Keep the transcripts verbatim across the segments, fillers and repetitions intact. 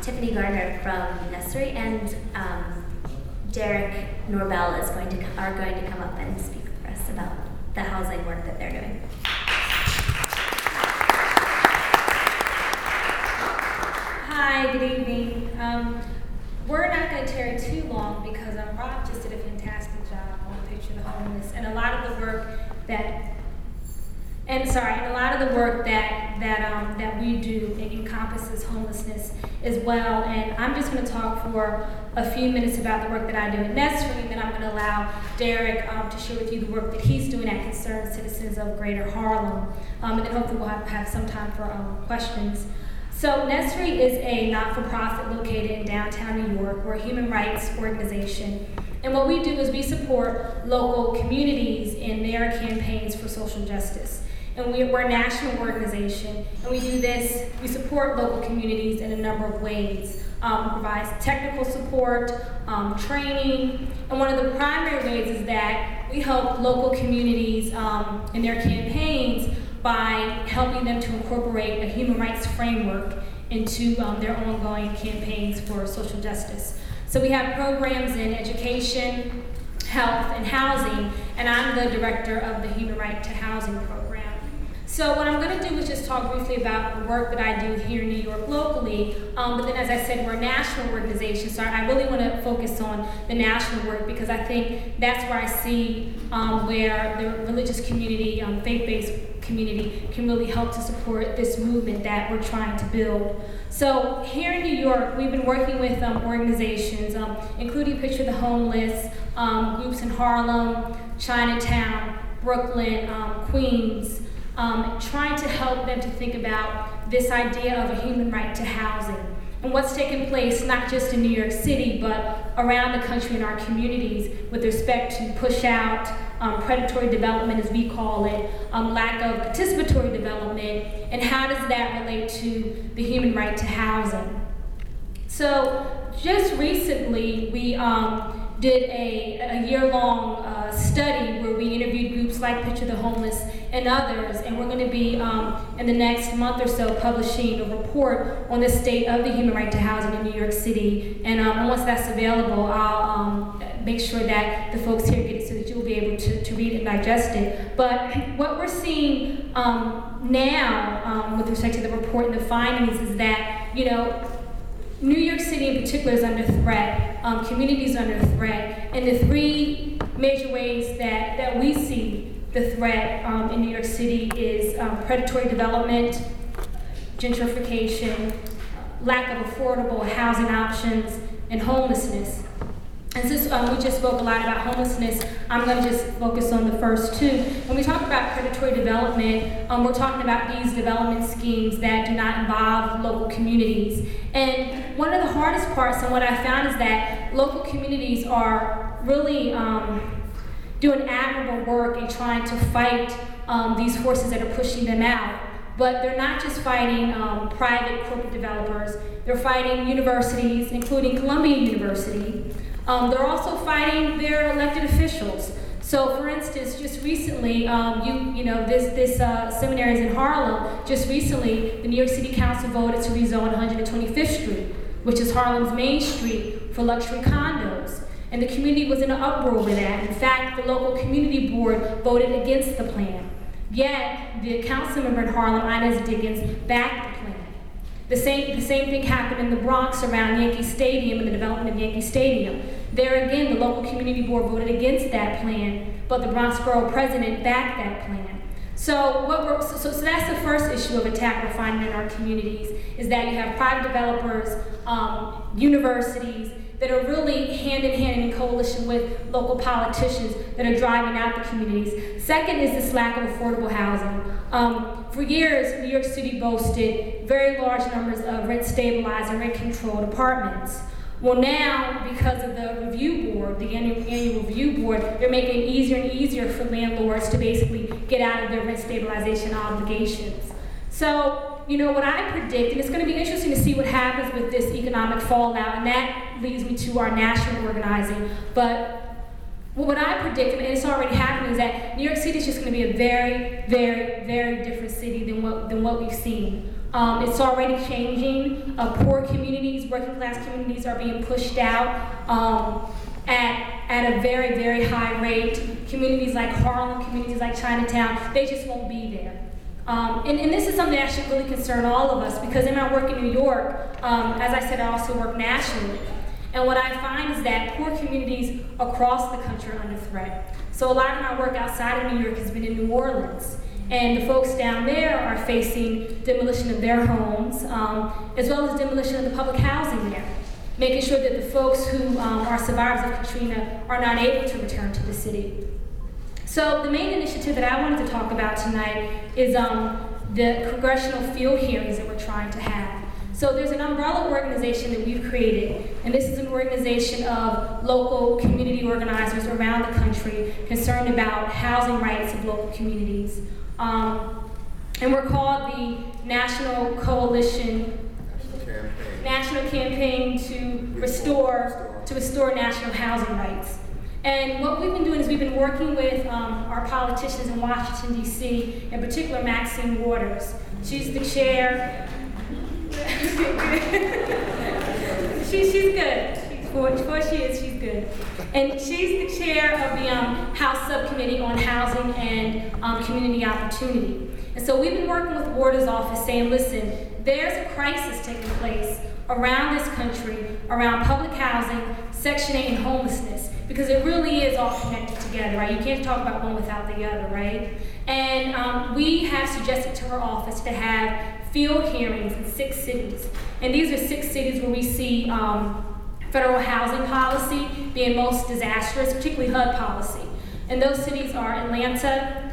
Tiffany Gardner from Nursery, and um, Derek Norvell is going to co- are going to come up and speak for us about the housing work that they're doing. Hi, good evening. Um, we're not going to tarry too long because um, Rob just did a fantastic job on Picture the Homeless, and a lot of the work that, and sorry, and a lot of the work that that um, that we do encompasses homelessness as well. And I'm just going to talk for a few minutes about the work that I do at Nursery, and then I'm going to allow Derek um, to share with you the work that he's doing at Concerned Citizens of Greater Harlem, um, and then hopefully we'll have, have some time for um, questions. So Nursery is a not-for-profit located in downtown New York. We're a human rights organization. And what we do is we support local communities in their campaigns for social justice. And we, we're a national organization, and we do this, we support local communities in a number of ways. Um, we provide technical support, um, training, and one of the primary ways is that we help local communities um, in their campaigns by helping them to incorporate a human rights framework into um, their ongoing campaigns for social justice. So we have programs in education, health, and housing, and I'm the director of the Human Right to Housing program. So what I'm going to do is just talk briefly about the work that I do here in New York locally, um, but then as I said, we're a national organization, so I really want to focus on the national work because I think that's where I see um, where the religious community, um, faith-based community can really help to support this movement that we're trying to build. So here in New York, we've been working with um, organizations, um, including Picture the Homeless, um, groups in Harlem, Chinatown, Brooklyn, um, Queens, um, trying to help them to think about this idea of a human right to housing and what's taking place not just in New York City, but around the country in our communities with respect to push out, um, predatory development as we call it, um, lack of participatory development, and how does that relate to the human right to housing. So just recently we um, did a, a year-long uh, study where we interviewed groups like Picture the Homeless and others, and we're going to be, um, in the next month or so, publishing a report on the state of the human right to housing in New York City. And, um, and once that's available, I'll um, make sure that the folks here get it so that you'll be able to, to read and digest it. But what we're seeing um, now um, with respect to the report and the findings is that, you know, New York City in particular is under threat, um, communities under threat, and the three major ways that, that we see the threat um, in New York City is um, predatory development, gentrification, lack of affordable housing options, and homelessness. And since um, we just spoke a lot about homelessness, I'm going to just focus on the first two. When we talk about predatory development, um, we're talking about these development schemes that do not involve local communities. And one of the hardest parts, and what I found, is that local communities are really um, doing admirable work in trying to fight um, these forces that are pushing them out. But they're not just fighting um, private corporate developers, they're fighting universities, including Columbia University. Um, they're also fighting their elected officials. So, for instance, just recently, um, you you know, this this uh, seminaries in Harlem. Just recently, the New York City Council voted to rezone one hundred twenty-fifth Street, which is Harlem's main street, for luxury condos. And the community was in an uproar over that. In fact, the local community board voted against the plan. Yet, the council member in Harlem, Inez Diggins, backed the plan. The same, the same thing happened in the Bronx around Yankee Stadium and the development of Yankee Stadium. There again, the local community board voted against that plan, but the Bronx Borough president backed that plan. So, what we're, so, so that's the first issue of attack we're finding in our communities, is that you have private developers, um, universities, that are really hand in hand and in coalition with local politicians that are driving out the communities. Second is this lack of affordable housing. Um, for years, New York City boasted very large numbers of rent-stabilized and rent-controlled apartments. Well, now, because of the review board, the annual, annual review board, they're making it easier and easier for landlords to basically get out of their rent stabilization obligations. So, you know, what I predict, and it's going to be interesting to see what happens with this economic fallout, and that leads me to our national organizing. But what I predict, and it's already happening, is that New York City is just going to be a very, very, very different city than what than what we've seen. Um, it's already changing. Uh, poor communities, working class communities are being pushed out um, at, at a very, very high rate. Communities like Harlem, communities like Chinatown, they just won't be there. Um, and, and this is something that should really concern all of us, because in my work in New York, um, as I said, I also work nationally. And what I find is that poor communities across the country are under threat. So a lot of my work outside of New York has been in New Orleans. And the folks down there are facing demolition of their homes, um, as well as demolition of the public housing there, making sure that the folks who um, are survivors of Katrina are not able to return to the city. So the main initiative that I wanted to talk about tonight is um, the congressional field hearings that we're trying to have. So there's an umbrella organization that we've created, and this is an organization of local community organizers around the country concerned about housing rights of local communities. Um, and we're called the National Coalition, Campaign. National Campaign to Restore, to Restore National Housing Rights. And what we've been doing is we've been working with um, our politicians in Washington, D C, in particular Maxine Waters. She's the chair. she, she's good. She's, for, for she is, she's good. And she's the chair of the um, House Subcommittee on Housing and um, Community Opportunity. And so we've been working with Waters' office saying, listen, there's a crisis taking place around this country, around public housing, Section eight, and homelessness, because it really is all connected together, right? You can't talk about one without the other, right? And um, we have suggested to her office to have field hearings in six cities. And these are six cities where we see um, federal housing policy being most disastrous, particularly H U D policy. And those cities are Atlanta,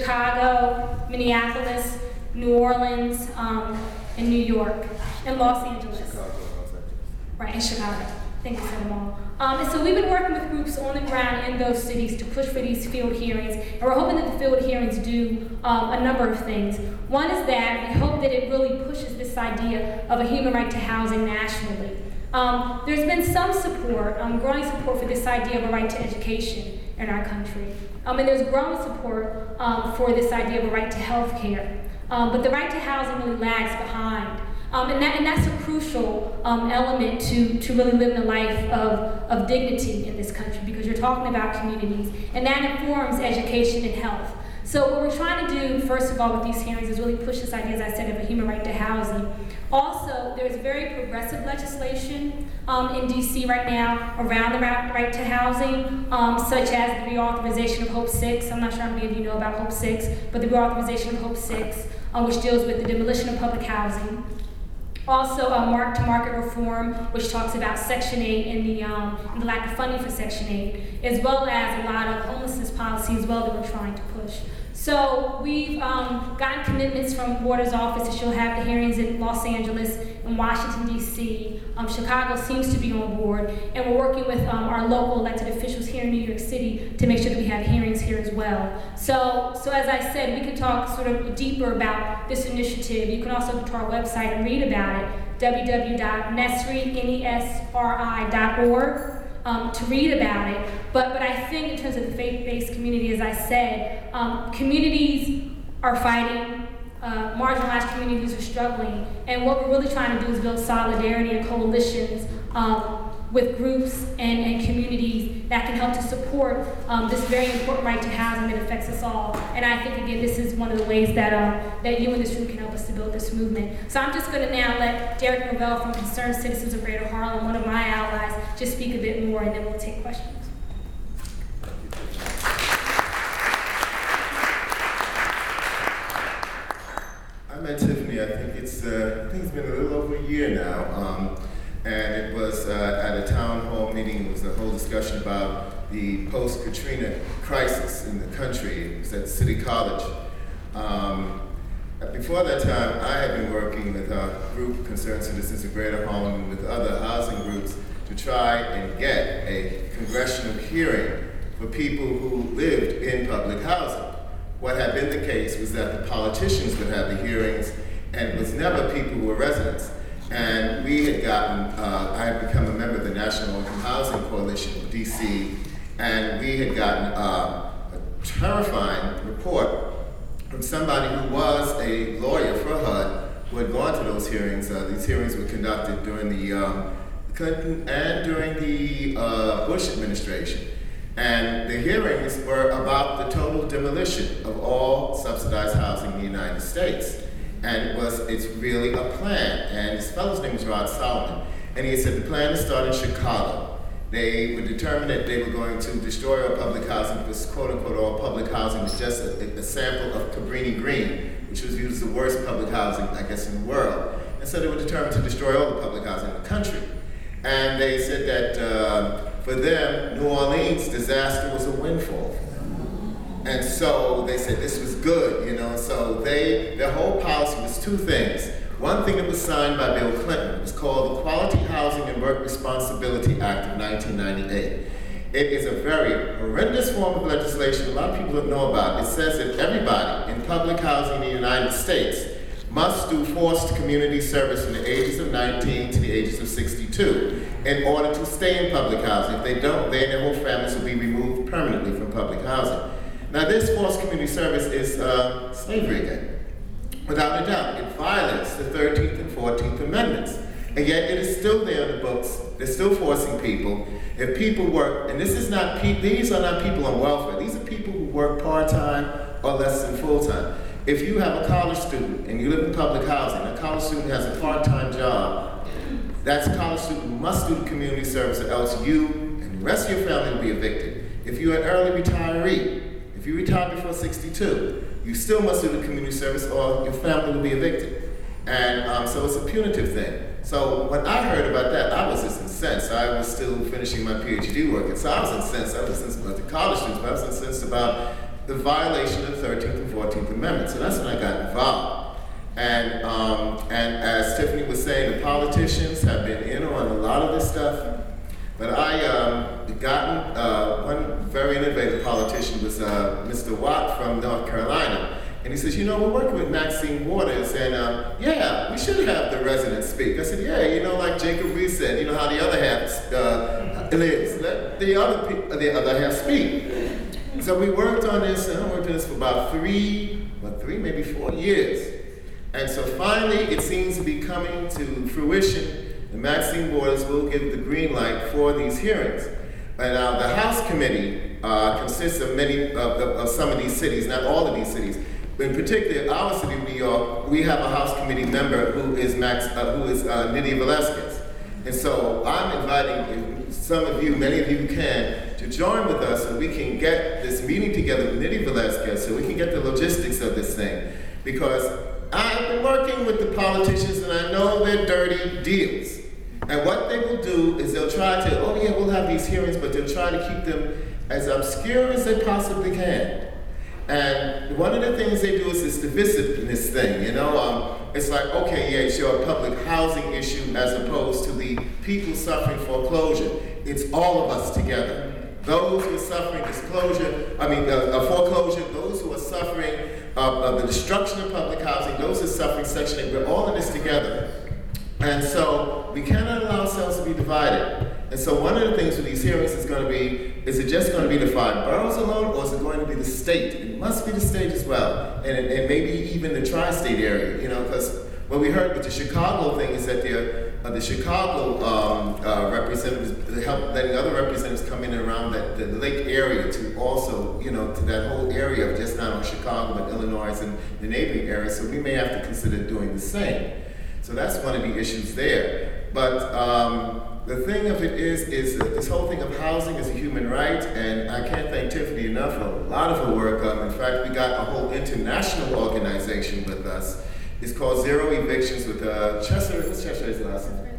Chicago, Minneapolis, New Orleans, um, and New York, and Los Angeles. Chicago, Los Angeles. Right, in Chicago. I think I said them all. Um, and so we've been working with groups on the ground in those cities to push for these field hearings. And we're hoping that the field hearings do um, a number of things. One is that we hope that it really pushes this idea of a human right to housing nationally. Um, there's been some support, um, growing support for this idea of a right to education in our country. Um, and there's growing support um, for this idea of a right to health care. Um, but the right to housing really lags behind. Um, and, that, and that's a crucial um, element to, to really living a life of, of dignity in this country, because you're talking about communities, and that informs education and health. So what we're trying to do, first of all, with these hearings is really push this idea, as I said, of a human right to housing. Also, there's very progressive legislation um, in D C right now around the right to housing, um, such as the reauthorization of Hope six. I'm not sure how many of you know about Hope six, but the reauthorization of Hope six, um, which deals with the demolition of public housing. Also, uh, mark-to-market reform, which talks about Section eight and the, um, and the lack of funding for Section eight, as well as a lot of homelessness policy as well that we're trying to push. So we've um, gotten commitments from Waters' office that she'll have the hearings in Los Angeles and Washington, D C. Um, Chicago seems to be on board, and we're working with um, our local elected officials here in New York City to make sure that we have hearings here as well. So, so as I said, we can talk sort of deeper about this initiative. You can also go to our website and read about it, w w w dot nesri dot org. Um, to read about it, but but I think in terms of the faith-based community, as I said, um, communities are fighting, uh, marginalized communities are struggling, and what we're really trying to do is build solidarity and coalitions um, with groups and, and communities that can help to support um, this very important right to housing that affects us all. And I think, again, this is one of the ways that um, that you in this room can help us to build this movement. So I'm just going to now let Derek Norvell from Concerned Citizens of Greater Harlem, one of my allies, just speak a bit more, and then we'll take questions. I met Tiffany, I think it's, uh, I think it's been a little over a year now. Um, And it was uh, at a town hall meeting. It was a whole discussion about the post-Katrina crisis in the country. It was at City College. Um, before that time, I had been working with a group, Concerned Citizens of Greater Harlem, and with other housing groups to try and get a congressional hearing for people who lived in public housing. What had been the case was that the politicians would have the hearings, and it was never people who were residents. And we had gotten, uh, I had become a member of the National Housing Coalition of D C, and we had gotten uh, a terrifying report from somebody who was a lawyer for H U D, who had gone to those hearings. Uh, these hearings were conducted during the um, Clinton and during the uh, Bush administration. And the hearings were about the total demolition of all subsidized housing in the United States. And it was, it's really a plan. And this fellow's name was Rod Solomon. And he said the plan is start in Chicago. They were determined that they were going to destroy all public housing because, quote unquote, all public housing was just a, a sample of Cabrini Green, which was used as the worst public housing, I guess, in the world. And so they were determined to destroy all the public housing in the country. And they said that uh, for them, New Orleans disaster was a windfall. And so they said this was good, you know. So they, their whole policy was two things. One thing that was signed by Bill Clinton, it was called the Quality Housing and Work Responsibility Act of nineteen ninety-eight. It is a very horrendous form of legislation a lot of people don't know about. It says that everybody in public housing in the United States must do forced community service from the ages of nineteen to the ages of sixty-two in order to stay in public housing. If they don't, they and their whole families will be removed permanently from public housing. Now this forced community service is uh, slavery again. Without a doubt, it violates the thirteenth and fourteenth Amendments. And yet it is still there in the books. They're still forcing people. If people work, and this is not, pe- these are not people on welfare. These are people who work part-time or less than full-time. If you have a college student and you live in public housing, a college student has a part-time job, that's a college student who must do the community service or else you and the rest of your family will be evicted. If you're an early retiree, if you retire before sixty-two, you still must do the community service or your family will be evicted. And um, so it's a punitive thing. So when I heard about that, I was just incensed. I was still finishing my PhD work, and so I was incensed. I was incensed about the college students, but I was incensed about the violation of the thirteenth and fourteenth Amendments. So that's when I got involved. And, um, and as Tiffany was saying, the politicians have been in on a lot of this stuff. But I um, gotten, uh, one very innovative politician was uh, Mister Watt from North Carolina. And he says, you know, we're working with Maxine Waters, and uh, yeah, we should have the residents speak. I said, yeah, you know, like Jacob Rees said, you know how the other half uh, lives. Let the other, pe- the other half speak. So we worked on this, and I worked on this for about three, about three, maybe four years. And so finally, it seems to be coming to fruition. The Maxine Waters will give the green light for these hearings. And uh, the House Committee uh, consists of many, of, of, of some of these cities, not all of these cities. In particular, our city of New York, we have a House Committee member who is Max, uh, who is uh, Nydia Velasquez. And so I'm inviting some of you, many of you can, to join with us so we can get this meeting together with Nydia Velasquez so we can get the logistics of this thing. Because I've been working with the politicians and I know they're dirty deals. And what they will do is they'll try to, oh yeah, we'll have these hearings, but they'll try to keep them as obscure as they possibly can. And one of the things they do is this divisiveness thing, you know? Um, it's like, okay, yeah, it's your public housing issue as opposed to the people suffering foreclosure. It's all of us together. Those who are suffering disclosure, I mean, uh, uh, foreclosure, those who are suffering uh, uh, the destruction of public housing, those who are suffering Section eight, we're all in this together. And so we cannot allow ourselves to be divided. And so one of the things with these hearings is going to be, is it just going to be the five boroughs alone, or is it going to be the state? It must be the state as well, and, and maybe even the tri-state area, you know, because what we heard with the Chicago thing is that the, uh, the Chicago um, uh, representatives help letting other representatives come in and around that, the lake area to also, you know, to that whole area of just not only Chicago, but Illinois and the neighboring areas, so we may have to consider doing the same. So that's one of the issues there. But um, the thing of it is, is that this whole thing of housing is a human right, and I can't thank Tiffany enough for a lot of her work. Um, in fact, we got a whole international organization with us. It's called Zero Evictions with uh, Chester, what's Chester's last name?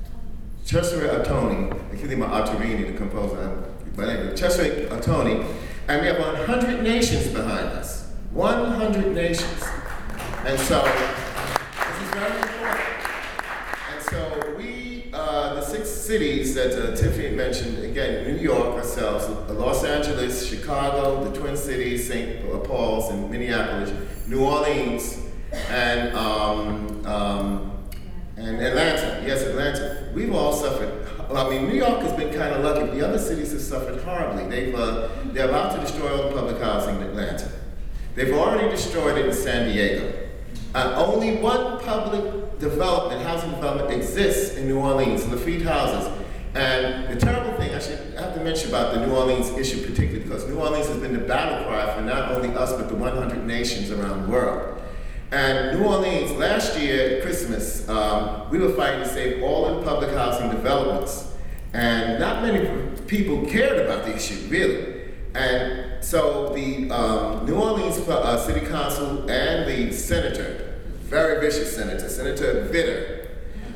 Cesare Atoni. I can't think about Arturini, the composer, but anyway, Cesare Atoni. And we have one hundred nations behind us. one hundred nations. And so, this is very important. And so we, uh, the six cities that uh, Tiffany mentioned, again, New York ourselves, Los Angeles, Chicago, the Twin Cities, Saint Paul's, and Minneapolis, New Orleans, and um, um, and Atlanta. Yes, Atlanta. We've all suffered. I mean, New York has been kind of lucky. The other cities have suffered horribly. They've uh, they're about to destroy all the public housing in Atlanta. They've already destroyed it in San Diego. Uh, only one public development, housing development, exists in New Orleans, Lafitte Houses. And the terrible thing, I should have to mention about the New Orleans issue particularly, because New Orleans has been the battle cry for not only us, but the one hundred nations around the world. And New Orleans, last year at Christmas, um, we were fighting to save all of the public housing developments. And not many people cared about the issue, really. And so the um, New Orleans uh, City Council and the senator, very vicious senator, Senator Vitter,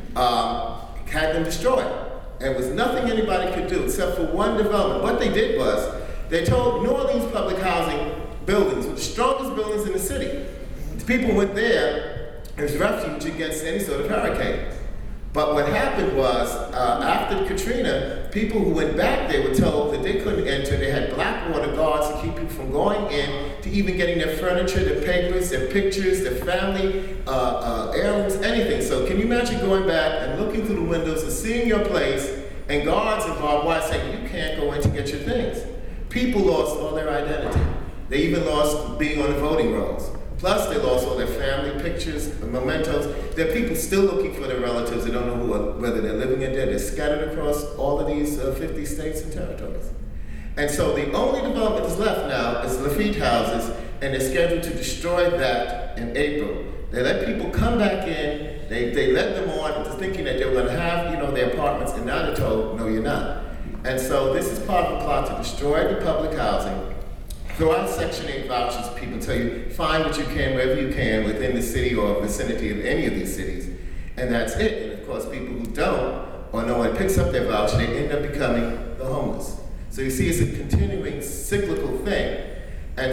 um, had them destroyed. And there was nothing anybody could do except for one development. What they did was, they told New Orleans public housing buildings were the strongest buildings in the city. The people went there as refuge against any sort of hurricane. But what happened was, uh, after Katrina, people who went back there were told that they couldn't enter. They had black water guards to keep people from going in, to even getting their furniture, their papers, their pictures, their family, uh, uh, heirlooms, anything. So can you imagine going back and looking through the windows and seeing your place, and guards and barbed wire saying, you can't go in to get your things? People lost all their identity. They even lost being on the voting rolls. Plus, they lost all their family pictures, mementos. There are people still looking for their relatives. They don't know who are, whether they're living or dead. They're scattered across all of these uh, fifty states and territories. And so the only development that's left now is Lafitte Houses, and they're scheduled to destroy that in April. They let people come back in. They, they led them on into thinking that they were going to have, you know, their apartments, and now they're told, no, you're not. And so this is part of a plot to destroy the public housing. Throw out Section eight vouchers, people tell you, find what you can wherever you can within the city or vicinity of any of these cities, and that's it. And of course, people who don't, or no one picks up their voucher, they end up becoming the homeless. So you see, it's a continuing cyclical thing. And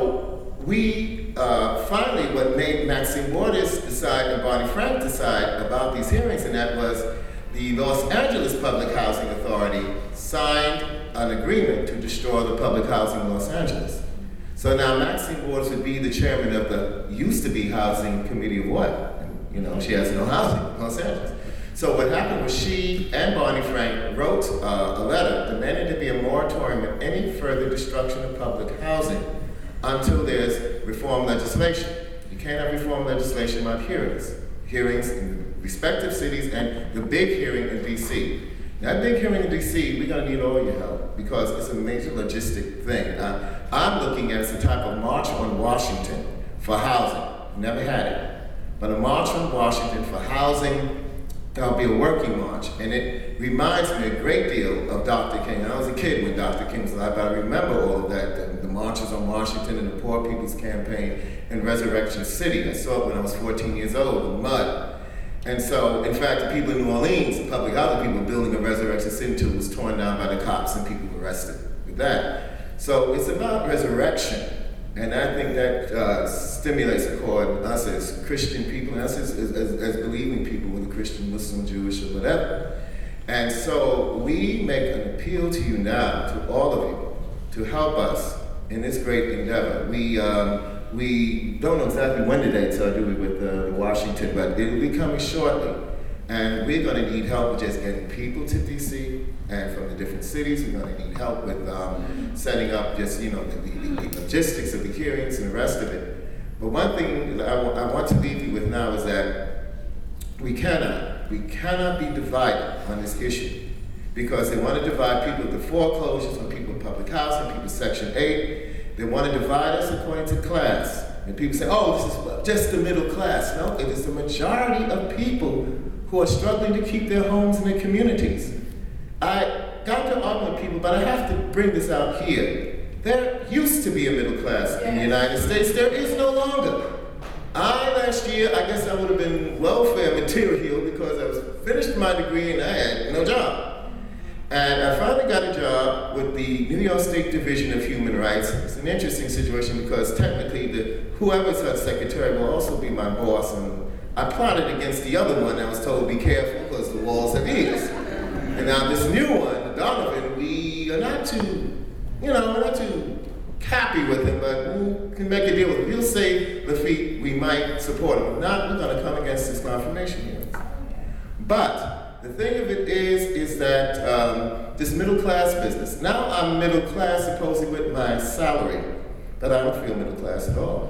so we, uh, finally, what made Maxine Waters decide and Barney Frank decide about these hearings, and that was the Los Angeles Public Housing Authority signed an agreement to destroy the public housing in Los Angeles. So now Maxine Waters would be the chairman of the used-to-be housing committee of what? And, you know, she has no housing in Los Angeles. So what happened was she and Barney Frank wrote uh, a letter demanding there be a moratorium on any further destruction of public housing until there's reform legislation. You can't have reform legislation without hearings. Hearings in respective cities and the big hearing in D C. That big hearing in D C, we're gonna need all your help because it's a major logistic thing. Uh, I'm looking at it as a type of march on Washington for housing. Never had it. But a march on Washington for housing, that'll be a working march. And it reminds me a great deal of Doctor King. I was a kid when Doctor King was alive, but I remember all of that, the, the marches on Washington and the Poor People's Campaign and Resurrection City. I saw it when I was fourteen years old in mud. And so, in fact, the people in New Orleans, the public housing people building a Resurrection City until it was torn down by the cops and people were arrested with that. So it's about resurrection. And I think that uh, stimulates a chord in us as Christian people, and us as, as, as believing people, whether Christian, Muslim, Jewish, or whatever. And so we make an appeal to you now, to all of you, to help us in this great endeavor. We um, we don't know exactly when the dates are, do we, with uh, the Washington, but it'll be coming shortly. And we're going to need help with just getting people to D C and from the different cities. We're going to need help with um, setting up just, you know, the, the, the logistics of the hearings and the rest of it. But one thing that I, w- I want to leave you with now is that we cannot, we cannot be divided on this issue because they want to divide people with the foreclosures, on people with public housing, people with Section eight. They want to divide us according to class. And people say, oh, this is just the middle class. No, it is the majority of people who are struggling to keep their homes and their communities. I got to argue with people, but I have to bring this out here. There used to be a middle class in the United States. There is no longer. I, last year, I guess I would have been welfare material because I was finished my degree and I had no job. And I finally got a job with the New York State Division of Human Rights. It's an interesting situation because technically the whoever's her secretary will also be my boss. And I plotted against the other one. I was told, be careful because the walls have ears. And now this new one, Donovan, we are not too, you know, we're not too happy with him, but we can make a deal with him. He'll say Lafitte, we might support him. If not, we're going to come against his confirmation hearings. But the thing of it is, is that um, this middle class business, now I'm middle class supposedly with my salary, but I don't feel middle class at all.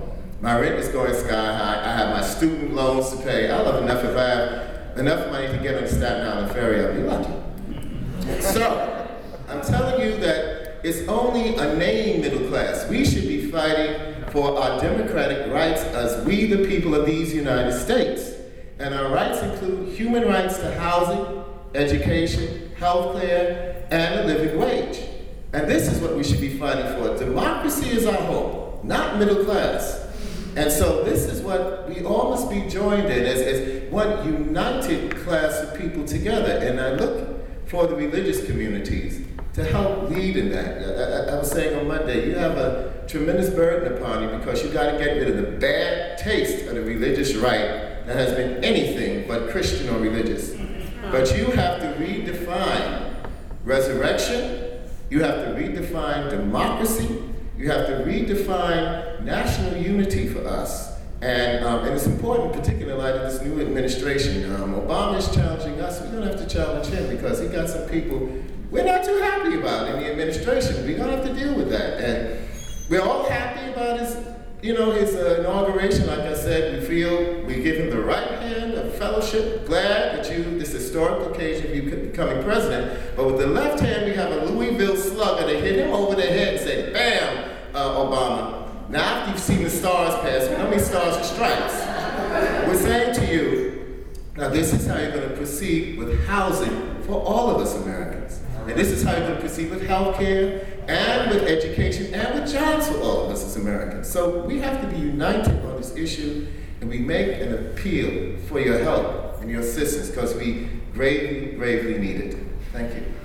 My rent is going sky high. I have my student loans to pay. I'll have enough if I have enough money to get on the Staten Island ferry. I'll be lucky. So, I'm telling you that it's only a name middle class. We should be fighting for our democratic rights as we, the people of these United States. And our rights include human rights to housing, education, health care, and a living wage. And this is what we should be fighting for. Democracy is our hope, not middle class. And so this is what we all must be joined in as, as one united class of people together. And I look for the religious communities to help lead in that. I, I, I was saying on Monday, you have a tremendous burden upon you because you got to get rid of the bad taste of the religious right that has been anything but Christian or religious. But you have to redefine resurrection, you have to redefine democracy, you have to redefine national unity for us. And, um, and it's important, particularly in light of this new administration. Um, Obama is challenging us. We don't have to challenge him because he got some people we're not too happy about in the administration. We're gonna have to deal with that. And we're all happy about his, you know, his uh, inauguration. Like I said, we feel we give him the right hand of fellowship. Glad that you, this historic occasion of you becoming president. But with the left hand, we have a Louisville slugger that hit him over the head and say, bam, uh, Obama. Now after you've seen the stars pass, how many stars and stripes? We're saying to you, now this is how you're gonna proceed with housing for all of us Americans. And this is how you're going to proceed with health care and with education and with jobs for all of us as Americans. So we have to be united on this issue, and we make an appeal for your help and your assistance because we gravely, gravely need it. Thank you.